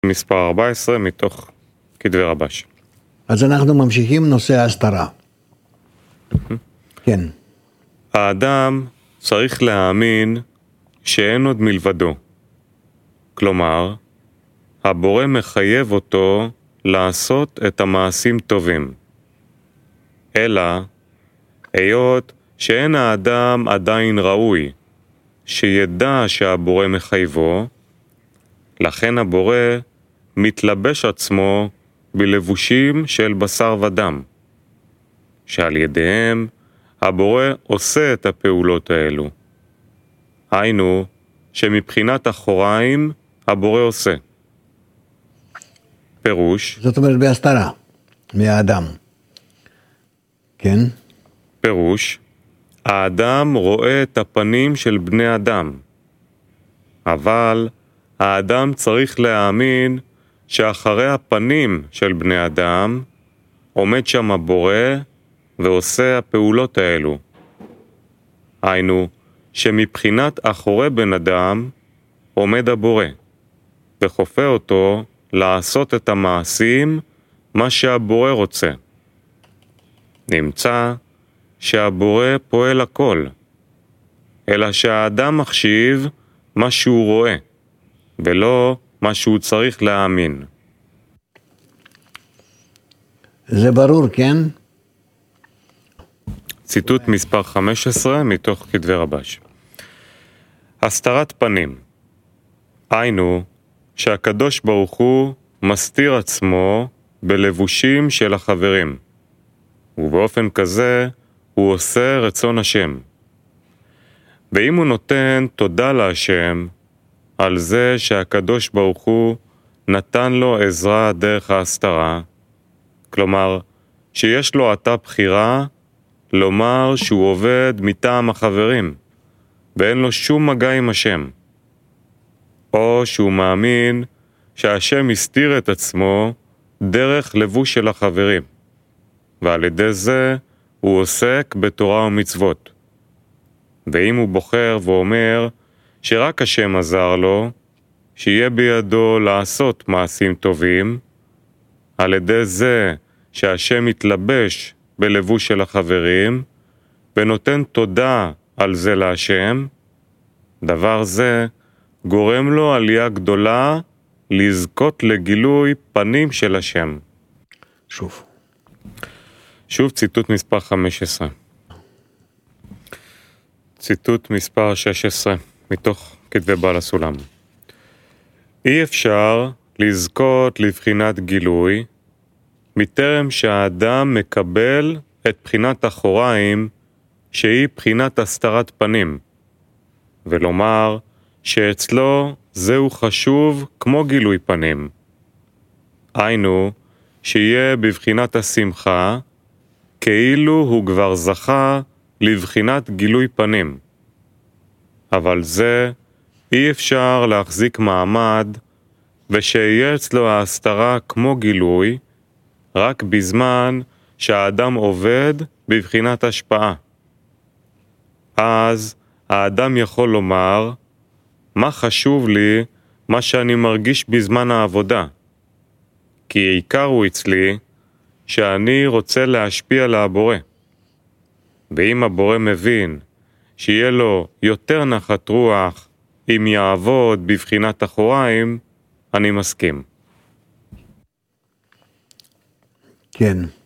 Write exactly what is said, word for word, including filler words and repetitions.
מספר ארבע עשרה מתוך כתבי רבש. אז אנחנו ממשיכים נושא ההסתרה. כן. האדם צריך להאמין שאין עוד מלבדו. כלומר, הבורא מחייב אותו לעשות את המעשים טובים. אלא, היות שאין האדם עדיין ראוי, שידע שהבורא מחייבו, לכן הבורא מתלבש עצמו בלבושים של בשר ודם, שעל ידיהם הבורא עושה את הפעולות האלו. היינו שמבחינת אחוריים הבורא עושה. פירוש, זאת אומרת בהסתרה, מהאדם. כן? פירוש, האדם רואה את הפנים של בני אדם, אבל האדם צריך להאמין שאחרי הפנים של בני אדם עומד שם הבורא ועושה הפעולות האלו. היינו שמבחינת אחורי בן אדם עומד הבורא וכופה אותו לעשות את המעשים מה שהבורא רוצה. נמצא שהבורא פועל הכל, אלא שהאדם מחשיב מה שהוא רואה ולא מה שהוא צריך להאמין. זה ברור, כן? ציטוט מספר חמש עשרה מתוך כתבי רבש. הסתרת פנים. היינו שהקדוש ברוך הוא מסתיר עצמו בלבושים של החברים, ובאופן כזה הוא עושה רצון השם. ואם הוא נותן תודה להשם על זה שהקדוש ברוך הוא נתן לו עזרה דרך ההסתרה, כלומר שיש לו עתה בחירה לומר שהוא עובד מטעם החברים ואין לו שום מגע עם השם, או שהוא מאמין שהשם הסתיר את עצמו דרך לבוש של החברים, ועל ידי זה הוא עוסק בתורה ומצוות. ואם הוא בוחר ואומר שרק השם עזר לו, שיהיה בידו לעשות מעשים טובים, על ידי זה שהשם מתלבש בלבוש של החברים, ונותן תודה על זה להשם, דבר זה גורם לו עלייה גדולה לזכות לגילוי פנים של השם. שוב. שוב ציטוט מספר חמש עשרה. ציטוט מספר שש עשרה מתוך כתבי בעל הסולם. אי אפשר לזכות לבחינת גילוי מטרם שהאדם מקבל את בחינת אחוריים שהיא בחינת הסתרת פנים, ולומר שאצלו זהו חשוב כמו גילוי פנים. היינו שיהיה בבחינת השמחה כאילו הוא כבר זכה לבחינת גילוי פנים. אבל זה אי אפשר להחזיק מעמד ושיהיה אצלו ההסתרה כמו גילוי רק בזמן שהאדם עובד בבחינת השפעה. אז האדם יכול לומר, מה חשוב לי מה שאני מרגיש בזמן העבודה? כי העיקר הוא אצלי שאני רוצה להשפיע על הבורא. ואם הבורא מבין שיהיה לו יותר נחת רוח אם יעבוד בבחינת אחוריים, אני מסכים. כן.